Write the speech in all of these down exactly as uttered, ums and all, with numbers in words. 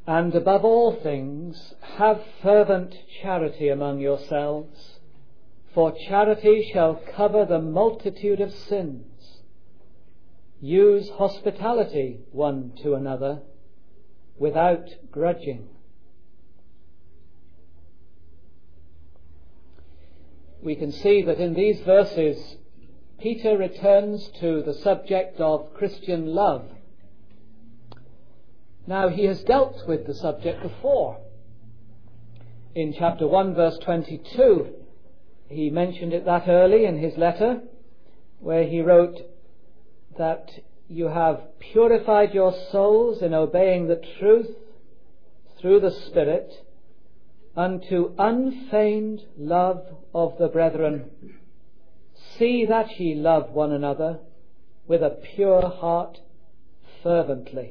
And above all things, have fervent charity among yourselves, for charity shall cover the multitude of sins. Use hospitality one to another without grudging. We can see that in these verses, Peter returns to the subject of Christian love. Now, he has dealt with the subject before. In chapter one, verse twenty-two, he mentioned it that early in his letter, where he wrote that you have purified your souls in obeying the truth through the Spirit unto unfeigned love of the brethren. See that ye love one another with a pure heart fervently.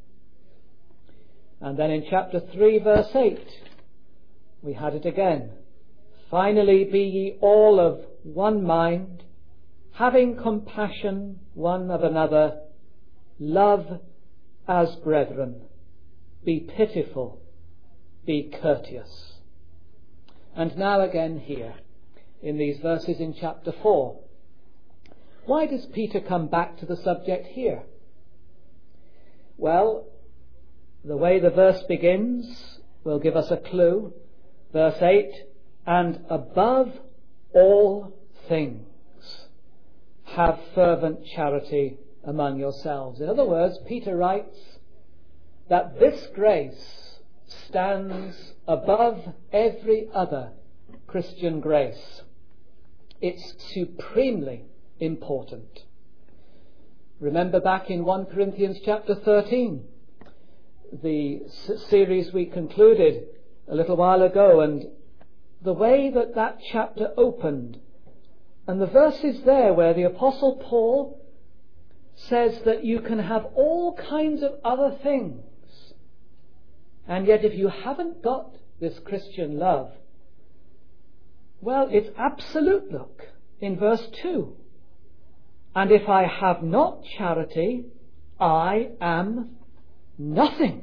And then in chapter three, verse eight, we had it again. Finally, be ye all of one mind, having compassion one of another, love as brethren, be pitiful, be courteous. And now again here, in these verses in chapter four. Why does Peter come back to the subject here? Well, the way the verse begins will give us a clue. Verse eight, and above all things, have fervent charity among yourselves. In other words, Peter writes that this grace stands above every other Christian grace. It's supremely important. Remember back in First Corinthians chapter thirteen, the s- series we concluded a little while ago, and the way that that chapter opened, and the verses there where the Apostle Paul says that you can have all kinds of other things, and yet if you haven't got this Christian love, well, it's absolute. Look in verse two. And if I have not charity, I am nothing.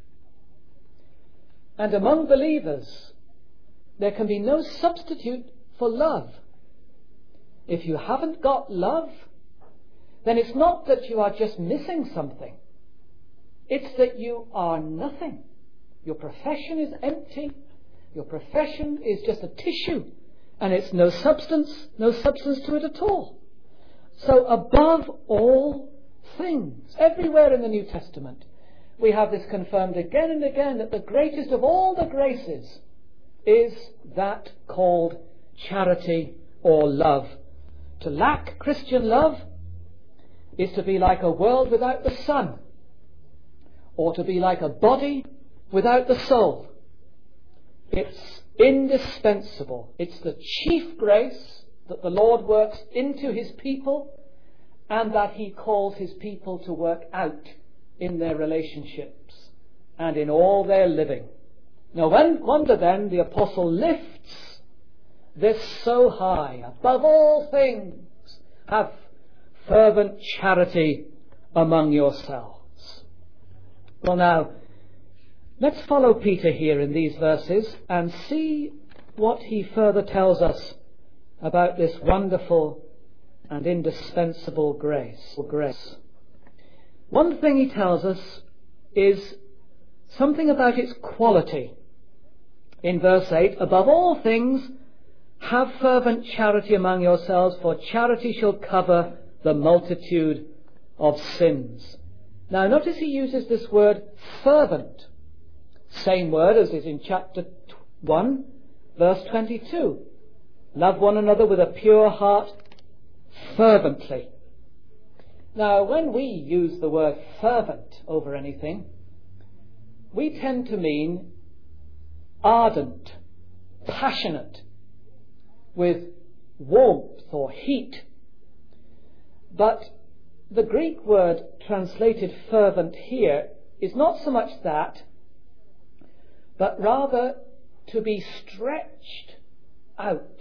And among believers, there can be no substitute for love. If you haven't got love, then it's not that you are just missing something. It's that you are nothing. Your profession is empty. Your profession is just a tissue, and it's no substance, no substance to it at all. So above all things, everywhere in the New Testament, we have this confirmed again and again, that the greatest of all the graces is that called charity or love. To lack Christian love is to be like a world without the sun, or to be like a body without the soul. It's indispensable. It's the chief grace that the Lord works into his people, and that he calls his people to work out in their relationships and in all their living. No wonder then the apostle lifts this so high. Above all things, have fervent charity among yourselves. Well, now, let's follow Peter here in these verses and see what he further tells us about this wonderful and indispensable grace. grace. One thing he tells us is something about its quality. In verse eight, above all things, have fervent charity among yourselves, for charity shall cover the multitude of sins. Now notice he uses this word fervent. Same word as is in chapter one, verse twenty-two. Love one another with a pure heart fervently. Now, when we use the word fervent over anything, we tend to mean ardent, passionate, with warmth or heat. But the Greek word translated fervent here is not so much that, but rather to be stretched out.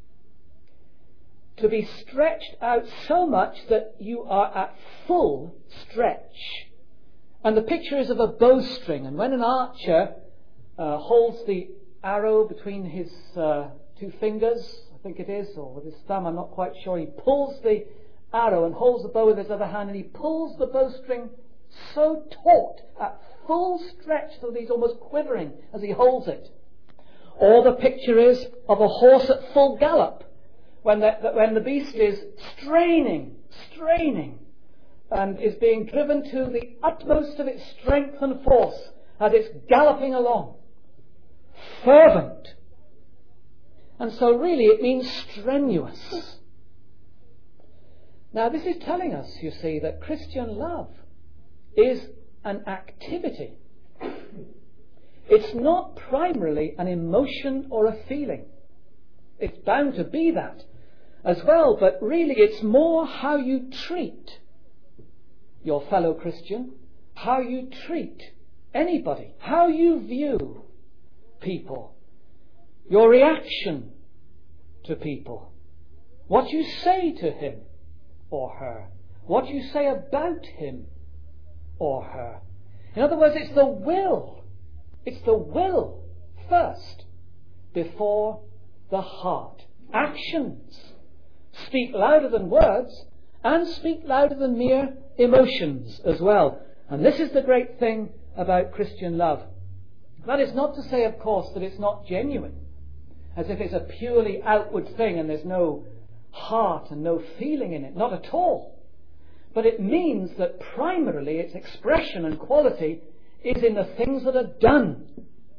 To be stretched out so much that you are at full stretch And the picture is of a bowstring. And when an archer uh, holds the arrow between his uh, two fingers, I think it is, or with his thumb, I'm not quite sure, he pulls the arrow and holds the bow with his other hand, and he pulls the bowstring so taut, at full stretch, so that he's almost quivering as he holds it. Or the picture is of a horse at full gallop, when the, when the beast is straining, straining, and is being driven to the utmost of its strength and force as it's galloping along. Fervent. And so really it means strenuous. Now this is telling us, you see, that Christian love is an activity. It's not primarily an emotion or a feeling. It's bound to be that as well, but really it's more how you treat your fellow Christian, how you treat anybody, how you view people, your reaction to people, what you say to him or her, what you say about him or her. In other words, it's the will. It's the will first before the heart. Actions speak louder than words and speak louder than mere emotions as well. And this is the great thing about Christian love. That is not to say, of course, that it's not genuine, as if it's a purely outward thing and there's no heart and no feeling in it. Not at all. But it means that primarily its expression and quality is in the things that are done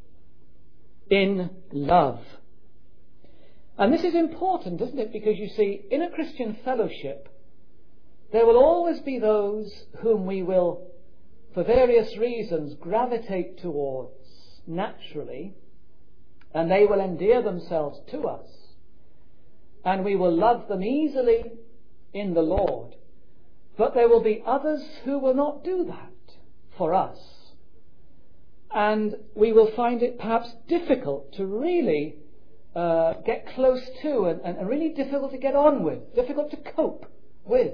in love. And this is important, isn't it? Because you see, in a Christian fellowship, there will always be those whom we will, for various reasons, gravitate towards naturally, and they will endear themselves to us, and we will love them easily in the Lord. But there will be others who will not do that for us, and we will find it perhaps difficult to really uh, get close to, and, and really difficult to get on with, difficult to cope with.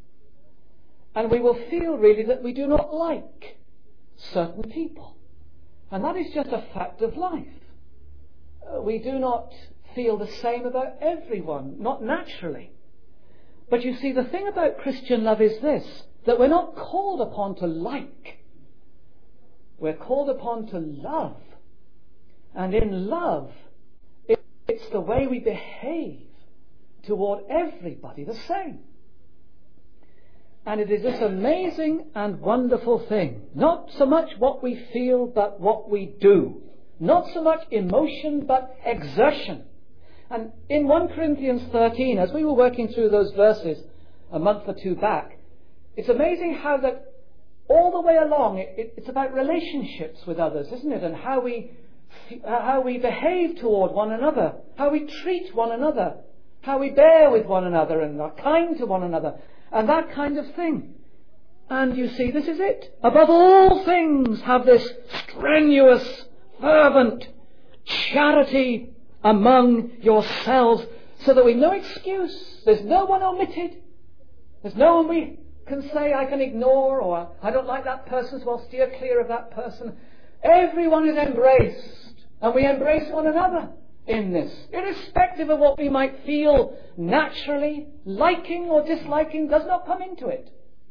And we will feel really that we do not like certain people. And that is just a fact of life. Uh, we do not feel the same about everyone, not naturally. But you see, the thing about Christian love is this, that we're not called upon to like. We're called upon to love. And in love, it, it's the way we behave toward everybody the same. And it is this amazing and wonderful thing. Not so much what we feel, but what we do. Not so much emotion, but exertion. And in First Corinthians thirteen, as we were working through those verses a month or two back, it's amazing how that all the way along it, it, it's about relationships with others, isn't it? And how we, how we behave toward one another, how we treat one another, how we bear with one another and are kind to one another. And that kind of thing. And you see, this is it. Above all things, have this strenuous, fervent charity among yourselves, so that we've no excuse. There's no one omitted. There's no one we can say I can ignore, or I don't like that person, so I'll steer clear of that person. Everyone is embraced, and we embrace one another in this, irrespective of what we might feel naturally. Liking or disliking does not come into it.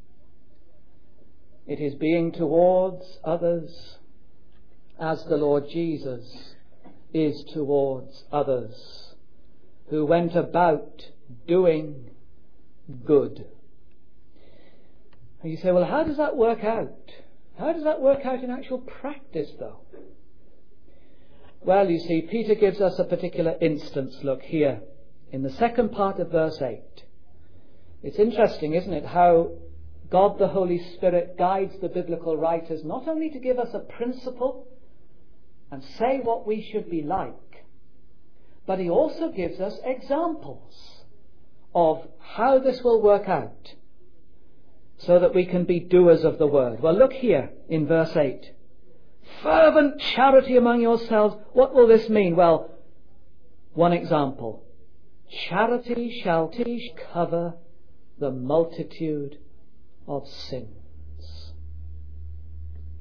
It is being towards others as the Lord Jesus is towards others, who went about doing good. And you say, well, how does that work out? How does that work out in actual practice, though? Well, you see, Peter gives us a particular instance. Look here, in the second part of verse eight. It's interesting, isn't it, how God the Holy Spirit guides the biblical writers not only to give us a principle and say what we should be like, but he also gives us examples of how this will work out, so that we can be doers of the word. Well, look here in verse eight. Fervent charity among yourselves. What will this mean? Well, one example. Charity shall cover the multitude of sins.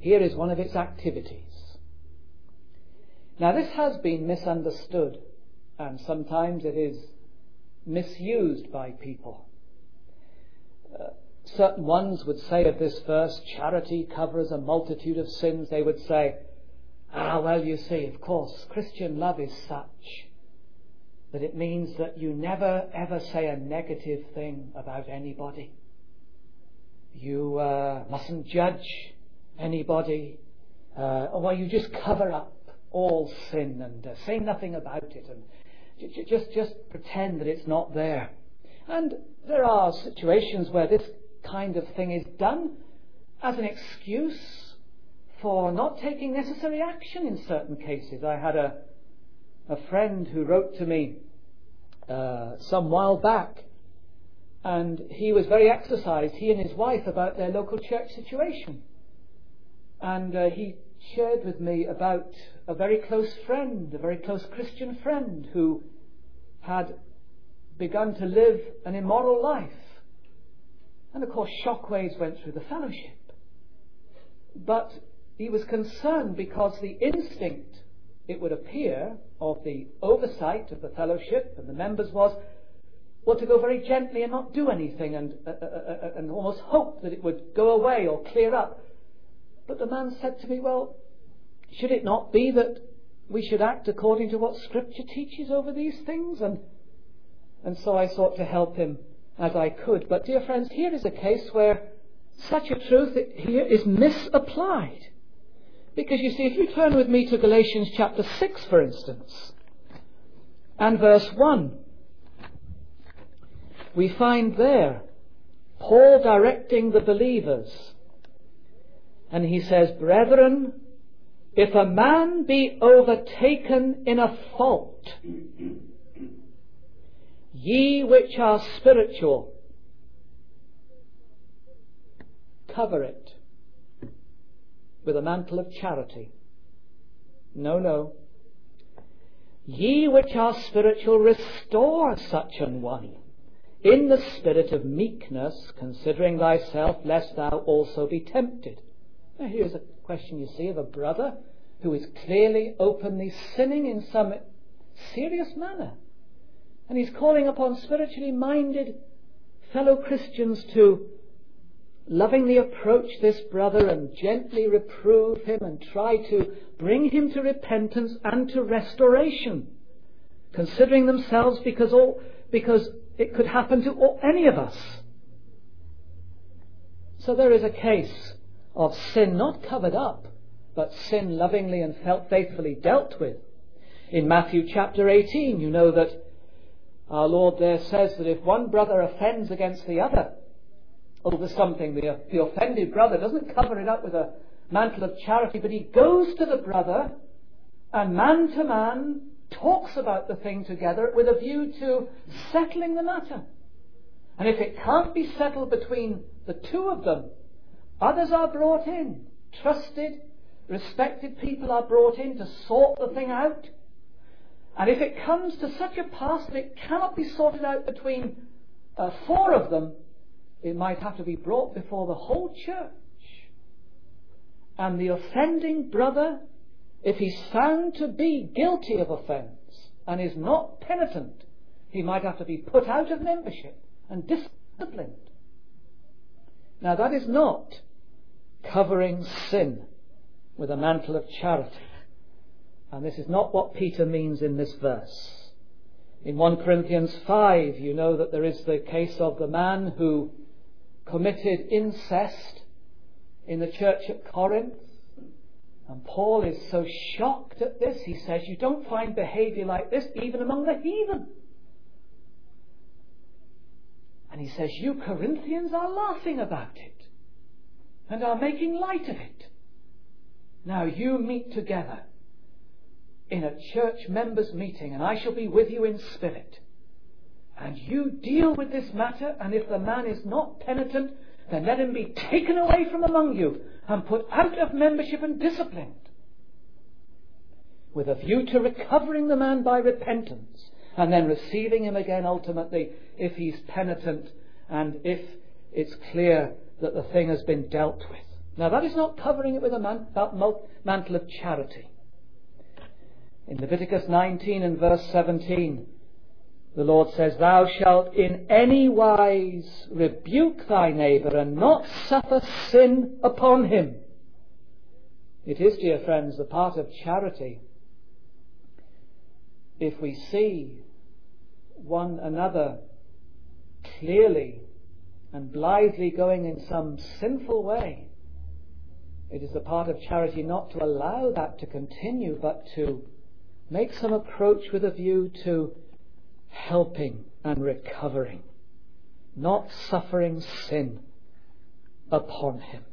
Here is one of its activities. Now, this has been misunderstood, and sometimes it is misused by people. Uh, certain ones would say of this verse, charity covers a multitude of sins. They would say, ah, well, you see, of course, Christian love is such that it means that you never ever say a negative thing about anybody. You uh, mustn't judge anybody, uh, or you just cover up all sin and uh, say nothing about it, and j- j- just just pretend that it's not there. And there are situations where this kind of thing is done as an excuse for not taking necessary action in certain cases. I had a a friend who wrote to me uh, some while back, and he was very exercised, he and his wife, about their local church situation. And uh, he shared with me about a very close friend, a very close Christian friend, who had begun to live an immoral life. And of course shockwaves went through the fellowship. But he was concerned because the instinct, it would appear, of the oversight of the fellowship and the members was, well, to go very gently and not do anything, and uh, uh, uh, and almost hope that it would go away or clear up. But the man said to me, well, should it not be that we should act according to what Scripture teaches over these things? And and so I sought to help him as I could. But dear friends, here is a case where such a truth here is misapplied. Because you see, if you turn with me to Galatians chapter six, for instance, and verse one, we find there Paul directing the believers, and he says, brethren, if a man be overtaken in a fault, ye which are spiritual, cover it with a mantle of charity. No, no. Ye which are spiritual, restore such an one in the spirit of meekness, considering thyself, lest thou also be tempted. Now here's a question, you see, of a brother who is clearly, openly sinning in some serious manner. And he's calling upon spiritually minded fellow Christians to lovingly approach this brother and gently reprove him and try to bring him to repentance and to restoration, considering themselves, because all because it could happen to all, any of us. So there is a case of sin not covered up, but sin lovingly and felt faithfully dealt with. In Matthew chapter eighteen, you know that our Lord there says that if one brother offends against the other over something, the, the offended brother doesn't cover it up with a mantle of charity, but he goes to the brother and man to man talks about the thing together with a view to settling the matter. And if it can't be settled between the two of them, others are brought in. Trusted, respected people are brought in to sort the thing out. And if it comes to such a pass that it cannot be sorted out between uh, four of them, it might have to be brought before the whole church. And the offending brother, if he's found to be guilty of offence and is not penitent, he might have to be put out of membership and disciplined. Now that is not covering sin with a mantle of charity. And this is not what Peter means in this verse. In First Corinthians five, you know that there is the case of the man who committed incest in the church at Corinth. And Paul is so shocked at this, he says, you don't find behaviour like this even among the heathen. And he says, you Corinthians are laughing about it and are making light of it. Now you meet together in a church members' meeting, and I shall be with you in spirit. And you deal with this matter, and if the man is not penitent, then let him be taken away from among you and put out of membership and disciplined, with a view to recovering the man by repentance, and then receiving him again ultimately if he's penitent and if it's clear that the thing has been dealt with. Now that is not covering it with a man, mantle of charity. In Leviticus nineteen and verse seventeen, the Lord says, "Thou shalt in any wise rebuke thy neighbour and not suffer sin upon him." It is, dear friends, the part of charity. If we see one another clearly and blithely going in some sinful way, it is the part of charity not to allow that to continue, but to make some approach with a view to helping and recovering, not suffering sin upon him.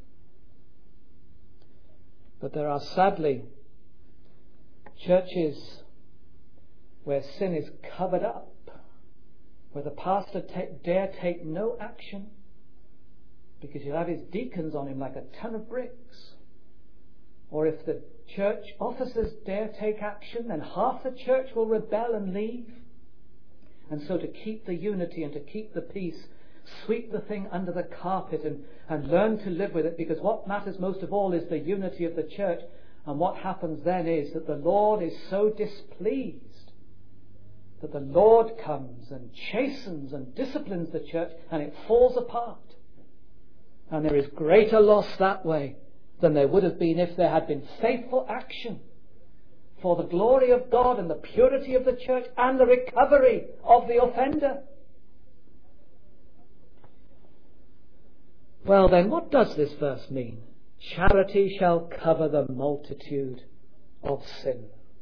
But there are sadly churches where sin is covered up, where the pastor ta- dare take no action because he'll have his deacons on him like a ton of bricks. Or if the church officers dare take action, then half the church will rebel and leave. And so to keep the unity and to keep the peace, sweep the thing under the carpet and, and learn to live with it, because what matters most of all is the unity of the church. And what happens then is that the Lord is so displeased that the Lord comes and chastens and disciplines the church, and it falls apart. And there is greater loss that way than there would have been if there had been faithful action for the glory of God and the purity of the church and the recovery of the offender. Well then, what does this verse mean? Charity shall cover the multitude of sins.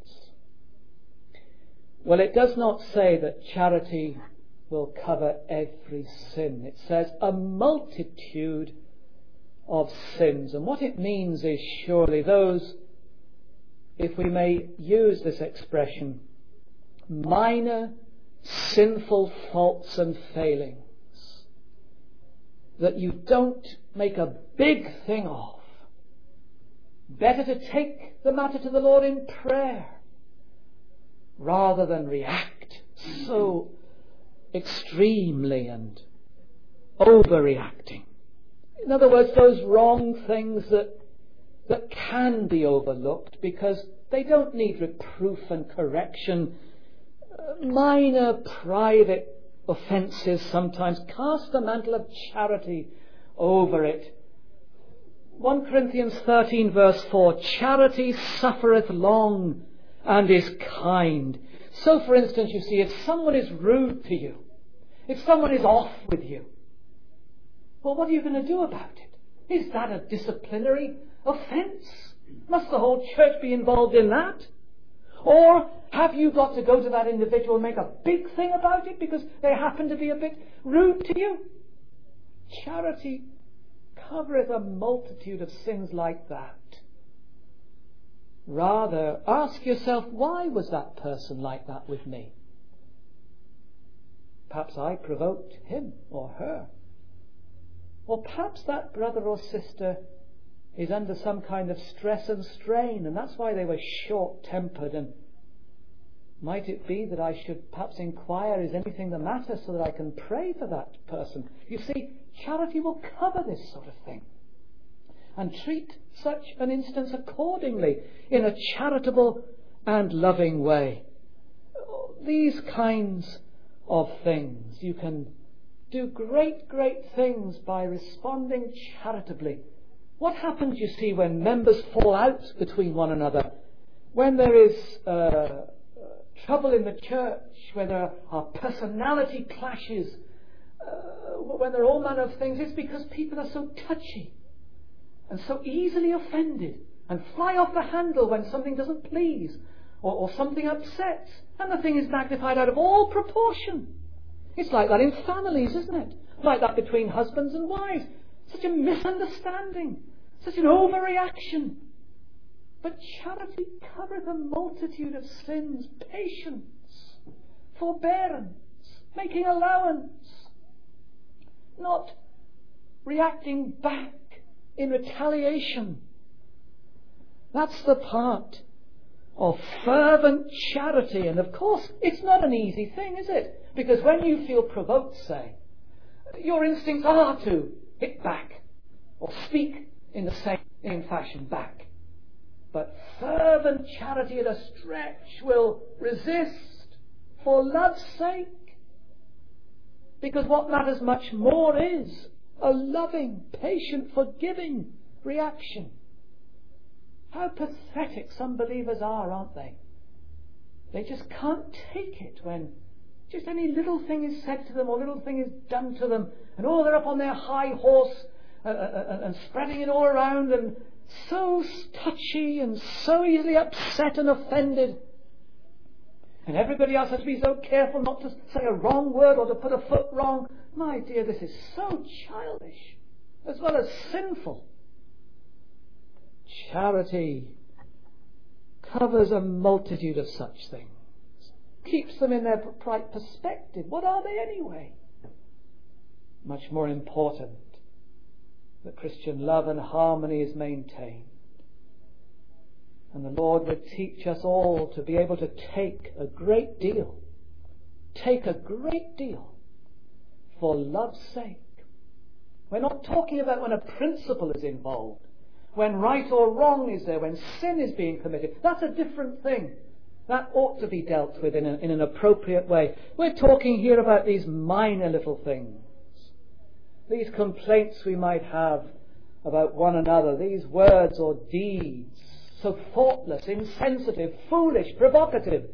Well, it does not say that charity will cover every sin. It says a multitude of sins. And what it means is surely those, if we may use this expression, minor sinful faults and failings that you don't make a big thing of. Better to take the matter to the Lord in prayer rather than react so extremely and overreacting. In other words, those wrong things that that can be overlooked because they don't need reproof and correction. Uh, minor private offences sometimes. Cast the mantle of charity over it. First Corinthians thirteen verse four, charity suffereth long and is kind. So, for instance, you see, if someone is rude to you, if someone is off with you, well, what are you going to do about it? Is that a disciplinary offence? Must the whole church be involved in that? Or have you got to go to that individual and make a big thing about it because they happen to be a bit rude to you? Charity covereth a multitude of sins like that. Rather, ask yourself, why was that person like that with me? Perhaps I provoked him or her. Or perhaps that brother or sister is under some kind of stress and strain, and that's why they were short-tempered. And might it be that I should perhaps inquire, is anything the matter, so that I can pray for that person? You see, charity will cover this sort of thing and treat such an instance accordingly in a charitable and loving way. These kinds of things, you can do great, great things by responding charitably. What happens, you see, when members fall out between one another? When there is uh, trouble in the church, where there are personality clashes, uh, when there are all manner of things, it's because people are so touchy and so easily offended and fly off the handle when something doesn't please or, or something upsets, and the thing is magnified out of all proportion. It's like that in families, isn't it? Like that between husbands and wives. Such a misunderstanding, such an overreaction. But charity covereth a multitude of sins, patience, forbearance, making allowance, not reacting back in retaliation. That's the part of fervent charity. And of course, it's not an easy thing, is it? Because when you feel provoked, say, your instincts are to hit back or speak in the same, same fashion back. But fervent charity at a stretch will resist for love's sake. Because what matters much more is a loving, patient, forgiving reaction. How pathetic some believers are, aren't they? They just can't take it when just any little thing is said to them or little thing is done to them, and oh, they're up on their high horse uh, uh, and spreading it all around, and so touchy and so easily upset and offended. And everybody else has to be so careful not to say a wrong word or to put a foot wrong. My dear, this is so childish as well as sinful. Charity covers a multitude of such things, keeps them in their right perspective. What are they anyway? Much more important that Christian love and harmony is maintained. And the Lord would teach us all to be able to take a great deal, take a great deal for love's sake. We're not talking about when a principle is involved, when right or wrong is there, when sin is being committed. That's a different thing. That ought to be dealt with in, a, in an appropriate way. We're talking here about these minor little things, these complaints we might have about one another, these words or deeds, so thoughtless, insensitive, foolish, provocative.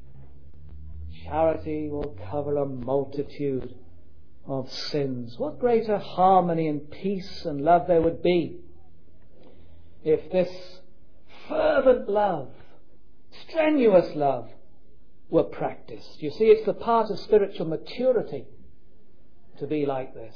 Charity will cover a multitude of sins. What greater harmony and peace and love there would be if this fervent love, strenuous love, were practiced. You see, it's the part of spiritual maturity to be like this.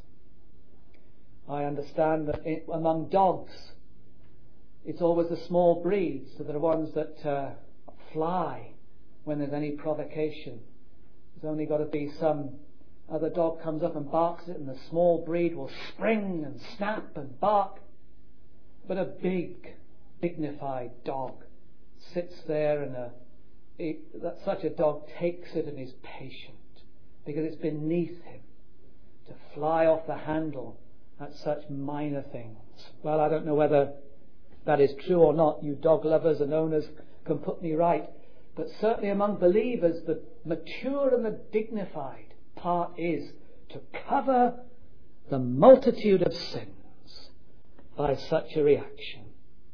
I understand that it, among dogs, it's always the small breeds, so there are ones that uh, fly when there's any provocation. There's only got to be some other dog comes up and barks it, and the small breed will spring and snap and bark. But a big, dignified dog sits there, and a, it, that such a dog takes it and is patient, because it's beneath him to fly off the handle at such minor things. Well, I don't know whether that is true or not. You dog lovers and owners can put me right. But certainly among believers, the mature and the dignified part is to cover the multitude of sins by such a reaction.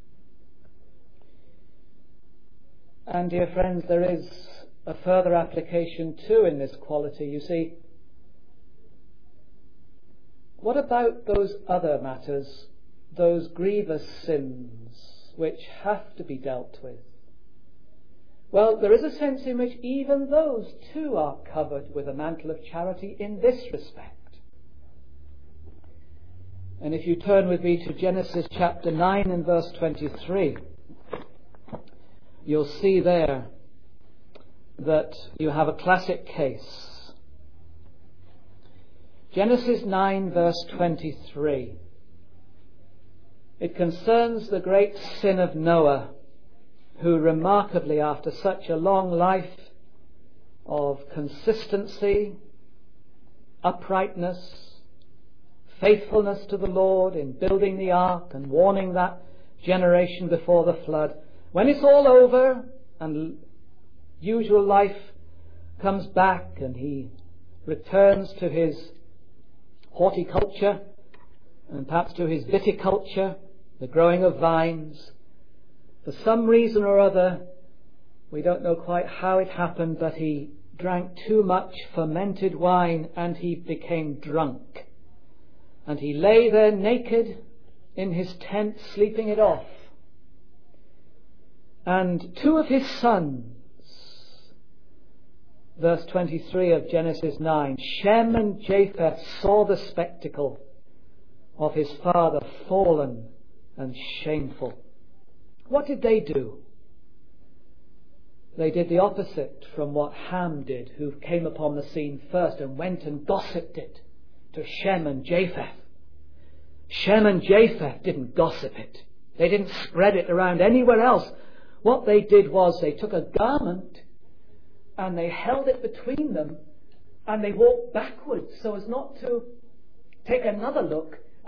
And dear friends, there is a further application too in this quality. You see, what about those other matters, those grievous sins which have to be dealt with? Well, there is a sense in which even those too are covered with a mantle of charity in this respect. And if you turn with me to Genesis chapter nine and verse twenty-three, you'll see there that you have a classic case. Genesis nine verse twenty-three. It concerns the great sin of Noah, who remarkably, after such a long life of consistency, uprightness, faithfulness to the Lord in building the ark and warning that generation before the flood, when it's all over and usual life comes back and he returns to his horticulture and perhaps to his viticulture, the growing of vines, for some reason or other, we don't know quite how it happened, but he drank too much fermented wine and he became drunk. And he lay there naked in his tent, sleeping it off. And two of his sons, verse twenty-three of Genesis nine, Shem and Japheth, saw the spectacle of his father fallen and shameful. What did they do? They did the opposite from what Ham did, who came upon the scene first and went and gossiped it to Shem and Japheth. Shem and Japheth didn't gossip it. They didn't spread it around anywhere else. What they did was they took a garment and they held it between them and they walked backwards so as not to take another look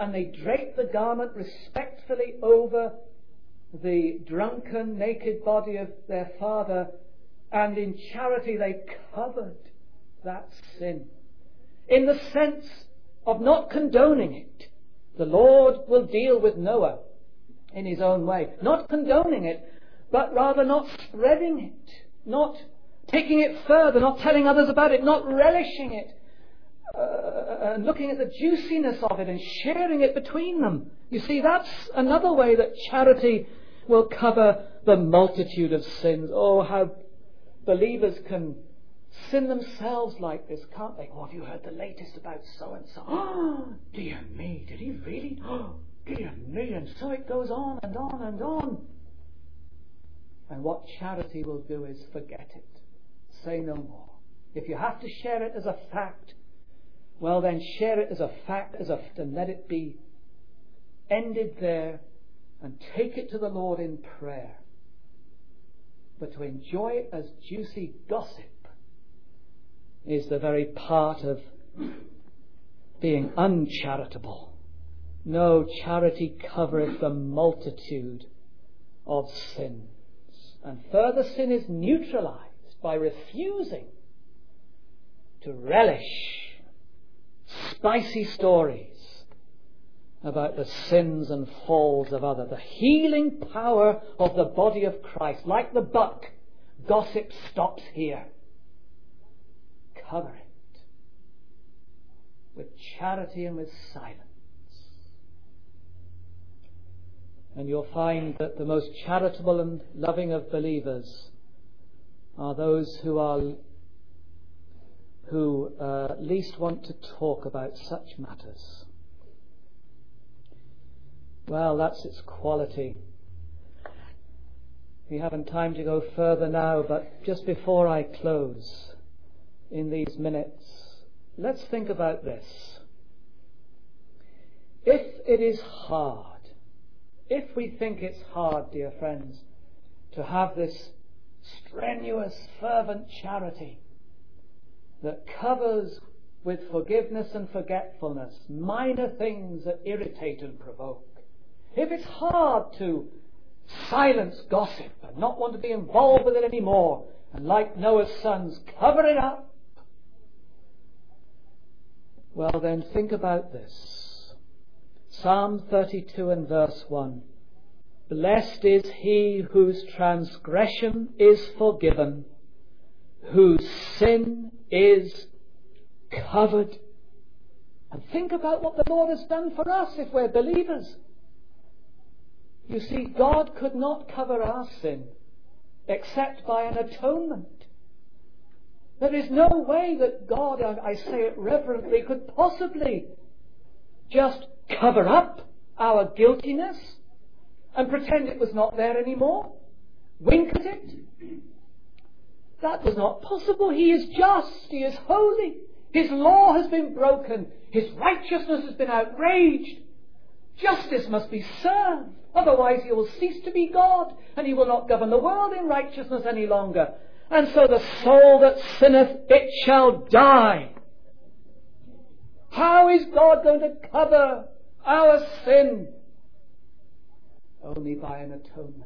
and they drape the garment respectfully over the drunken, naked body of their father, and in charity they covered that sin. In the sense of not condoning it. The Lord will deal with Noah in his own way. Not condoning it, but rather not spreading it, not taking it further, not telling others about it, not relishing it, uh, and looking at the juiciness of it and sharing it between them. You see, that's another way that charity will cover the multitude of sins. Oh, how believers can sin themselves like this, can't they? Oh, have you heard the latest about so-and-so? Oh, dear me, did he really? Oh, dear me, and so it goes on and on and on. And what charity will do is forget it. Say no more. If you have to share it as a fact, well then share it as a fact, as a and let it be ended there, and take it to the Lord in prayer. But to enjoy it as juicy gossip is the very part of being uncharitable. No, charity covereth the multitude of sins. And further sin is neutralized by refusing to relish spicy stories about the sins and falls of others. The healing power of the body of Christ, like the buck, gossip stops here. Cover it with charity and with silence. And you'll find that the most charitable and loving of believers are those who are who uh, least want to talk about such matters. Well, that's its quality. We haven't time to go further now, but just before I close in these minutes, let's think about this. If it is hard, if we think it's hard, dear friends, to have this strenuous, fervent charity that covers with forgiveness and forgetfulness minor things that irritate and provoke, if it's hard to silence gossip and not want to be involved with it anymore, and like Noah's sons, cover it up, well then think about this. Psalm thirty-two and verse one. Blessed is he whose transgression is forgiven, whose sin is covered. And think about what the Lord has done for us if we're believers. You see, God could not cover our sin except by an atonement. There is no way that God, I say it reverently, could possibly just cover up our guiltiness and pretend it was not there anymore. Wink at it. That was not possible. He is just. He is holy. His law has been broken. His righteousness has been outraged. Justice must be served. Otherwise he will cease to be God, and he will not govern the world in righteousness any longer. And so the soul that sinneth, it shall die. How is God going to cover our sin? Only by an atonement.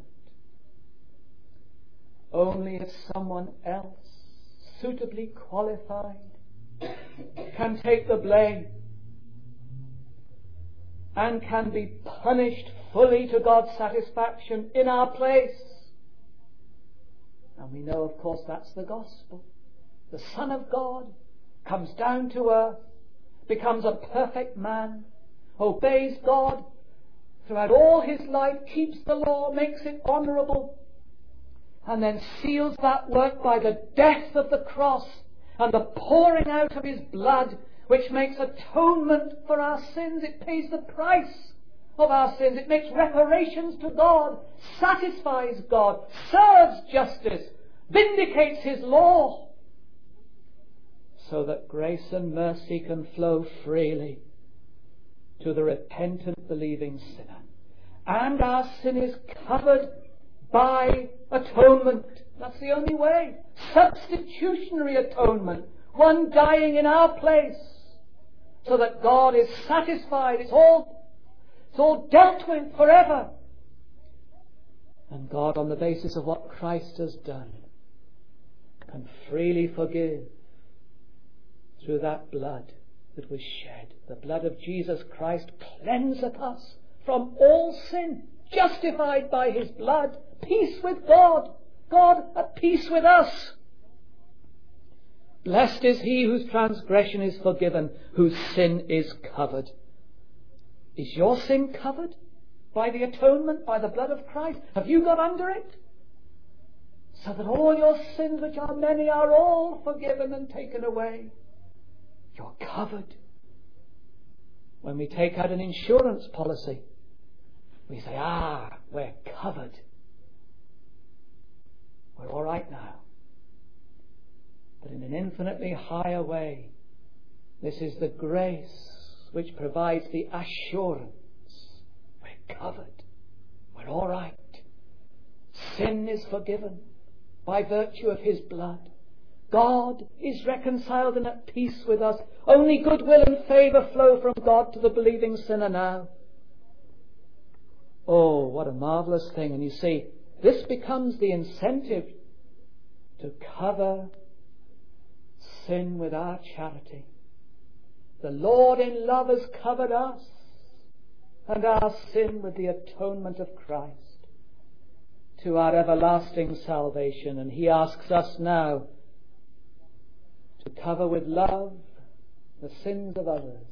Only if someone else, suitably qualified, can take the blame and can be punished fully to God's satisfaction in our place. And we know, of course, that's the gospel. The Son of God comes down to earth, becomes a perfect man, obeys God throughout all his life, keeps the law, makes it honourable, and then seals that work by the death of the cross and the pouring out of his blood, which makes atonement for our sins. It pays the price of our sins. It makes reparations to God, satisfies God, serves justice, vindicates his law, so that grace and mercy can flow freely to the repentant, believing sinner. And our sin is covered by atonement. That's the only way. Substitutionary atonement. One dying in our place, so that God is satisfied. It's all It's all dealt with forever. And God, on the basis of what Christ has done, can freely forgive through that blood that was shed. The blood of Jesus Christ cleanseth us from all sin, justified by his blood, peace with God, God at peace with us. Blessed is he whose transgression is forgiven, whose sin is covered. Is your sin covered by the atonement, by the blood of Christ? Have you got under it? So that all your sins, which are many, are all forgiven and taken away. You're covered. When we take out an insurance policy, we say, ah, we're covered. We're all right now. But in an infinitely higher way, this is the grace which provides the assurance. We're covered. We're all right. Sin is forgiven by virtue of his blood. God is reconciled and at peace with us. Only goodwill and favour flow from God to the believing sinner now. Oh, what a marvellous thing. And you see, this becomes the incentive to cover sin with our charity. The Lord in love has covered us and our sin with the atonement of Christ to our everlasting salvation. And he asks us now to cover with love the sins of others.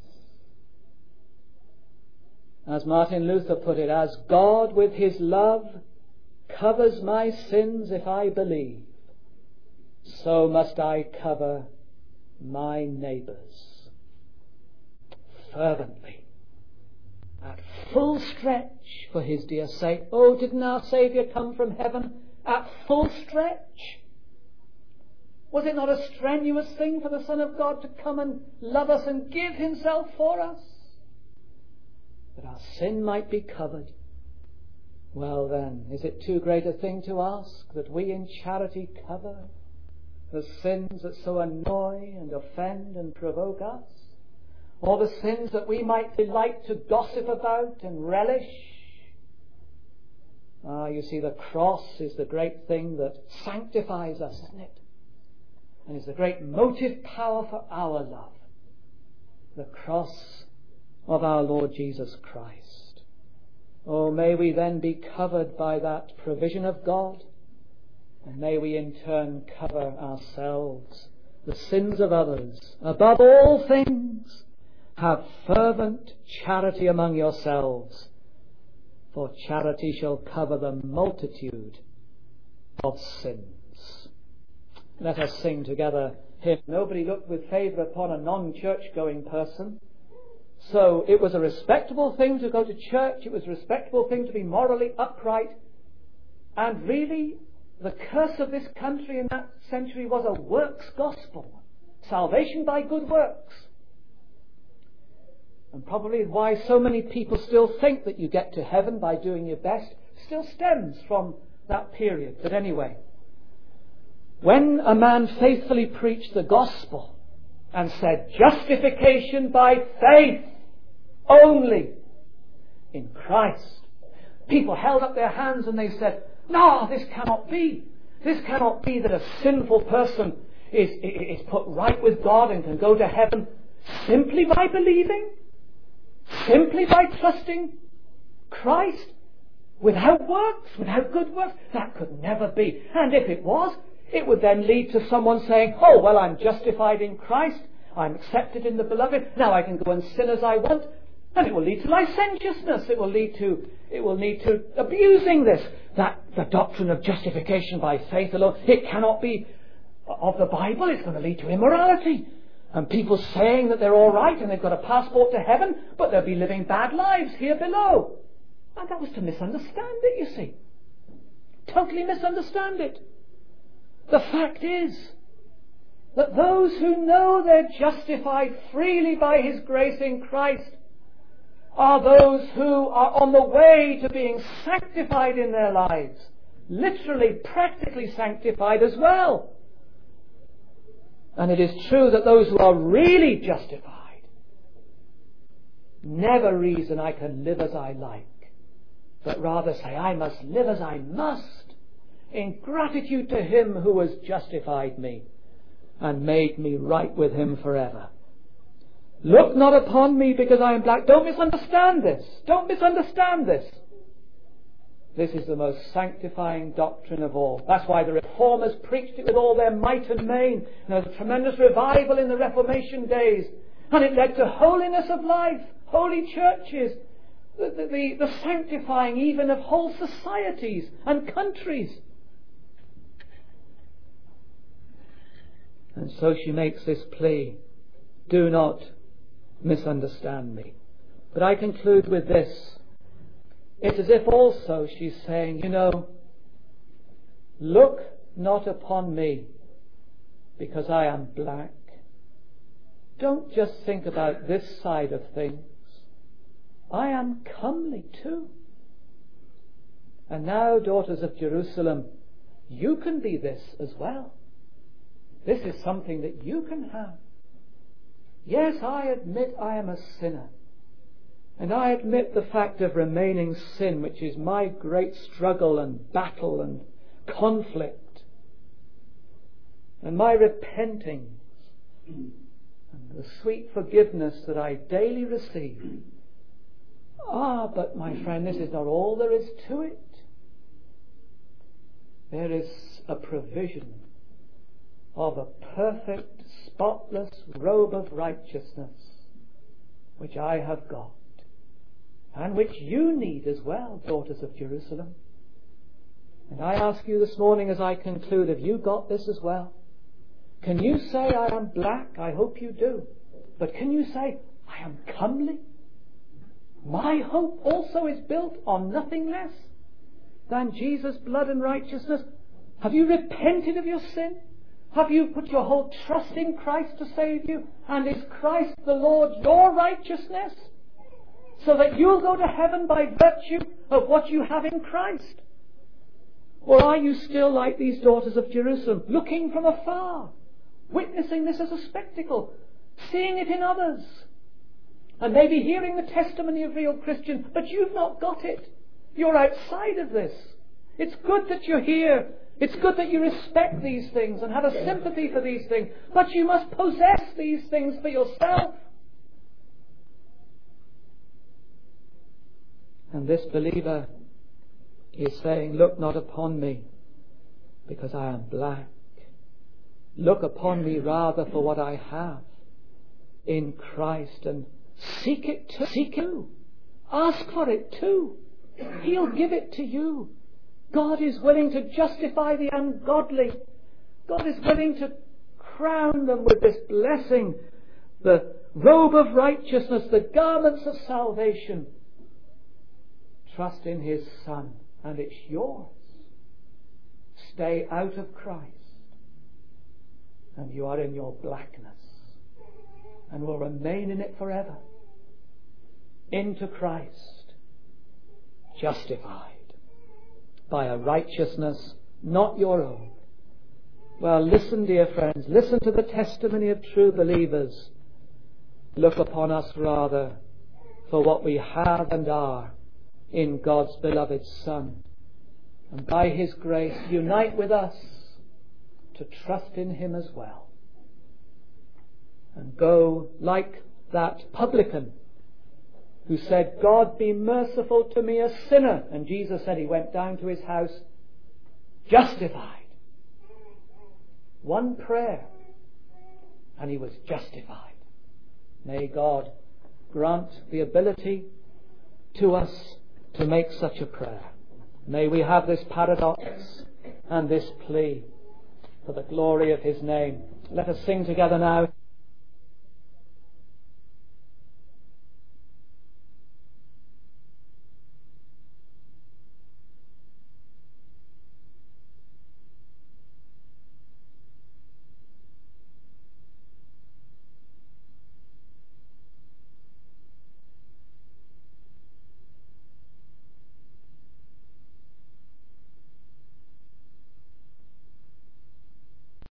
As Martin Luther put it, as God with his love covers my sins if I believe, so must I cover my neighbours fervently, at full stretch for his dear sake. Oh, didn't our Saviour come from heaven at full stretch? Was it not a strenuous thing for the Son of God to come and love us and give himself for us, that our sin might be covered? Well then, is it too great a thing to ask that we in charity cover the sins that so annoy and offend and provoke us? Or the sins that we might delight to gossip about and relish? Ah, you see, the cross is the great thing that sanctifies us, isn't it? And is the great motive power for our love. The cross of our Lord Jesus Christ. Oh, may we then be covered by that provision of God, and may we in turn cover ourselves, the sins of others. Above all things, have fervent charity among yourselves, for charity shall cover the multitude of sins. Let us sing together hymn. Nobody looked with favour upon a non-church going person. So it was a respectable thing to go to church. It was a respectable thing to be morally upright. And really, the curse of this country in that century was a works gospel. Salvation by good works. And probably why so many people still think that you get to heaven by doing your best still stems from that period. But anyway, when a man faithfully preached the gospel and said, justification by faith only in Christ, people held up their hands and they said, no, this cannot be. This cannot be that a sinful person is, is put right with God and can go to heaven simply by believing, simply by trusting Christ, without works, without good works. That could never be. And if it was, it would then lead to someone saying, oh, well, I'm justified in Christ, I'm accepted in the beloved, now I can go and sin as I want. And it will lead to licentiousness. It will lead to it will lead to abusing this. That the doctrine of justification by faith alone, it cannot be of the Bible. It's going to lead to immorality. And people saying that they're all right and they've got a passport to heaven, but they'll be living bad lives here below. And that was to misunderstand it, you see. Totally misunderstand it. The fact is that those who know they're justified freely by his grace in Christ are those who are on the way to being sanctified in their lives. Literally, practically sanctified as well. And it is true that those who are really justified never reason I can live as I like, but rather say I must live as I must, in gratitude to him who has justified me and made me right with him forever. Look not upon me because I am black. Don't misunderstand this. Don't misunderstand this. This is the most sanctifying doctrine of all. That's why the Reformers preached it with all their might and main. And there was a tremendous revival in the Reformation days. And it led to holiness of life, holy churches, the, the, the, the sanctifying even of whole societies and countries. And so she makes this plea, do not misunderstand me. But I conclude with this. It's as if also she's saying, you know, look not upon me because I am black. Don't just think about this side of things. I am comely too. And now, daughters of Jerusalem, you can be this as well. This is something that you can have. Yes, I admit I am a sinner. And I admit the fact of remaining sin, which is my great struggle and battle and conflict. And my repenting and the sweet forgiveness that I daily receive. Ah, but my friend, this is not all there is to it. There is a provision of a perfect, spotless robe of righteousness, which I have got, and which you need as well, daughters of Jerusalem. And I ask you this morning as I conclude, have you got this as well? Can you say, I am black? I hope you do. But can you say, I am comely? My hope also is built on nothing less than Jesus' blood and righteousness. Have you repented of your sin? Have you put your whole trust in Christ to save you? And is Christ the Lord your righteousness? So that you'll go to heaven by virtue of what you have in Christ? Or are you still like these daughters of Jerusalem, looking from afar, witnessing this as a spectacle, seeing it in others, and maybe hearing the testimony of real Christians, but you've not got it. You're outside of this. It's good that you're here. It's good that you respect these things and have a sympathy for these things, but you must possess these things for yourself. And this believer is saying, look not upon me because I am black. Look upon me rather for what I have in Christ, and seek it too. Seek it too. Ask for it too. He'll give it to you. God is willing to justify the ungodly. God is willing to crown them with this blessing, the robe of righteousness, the garments of salvation. Trust in His Son, and it's yours. Stay out of Christ, and you are in your blackness, and will remain in it forever. Into Christ, justified by a righteousness not your own. Well, listen, dear friends, listen to the testimony of true believers. Look upon us rather for what we have and are in God's beloved Son, and by His grace unite with us to trust in Him as well, and go like that publican who said, God be merciful to me, a sinner. And Jesus said he went down to his house justified. One prayer and he was justified. May God grant the ability to us to make such a prayer. May we have this paradox and this plea for the glory of His name. Let us sing together now.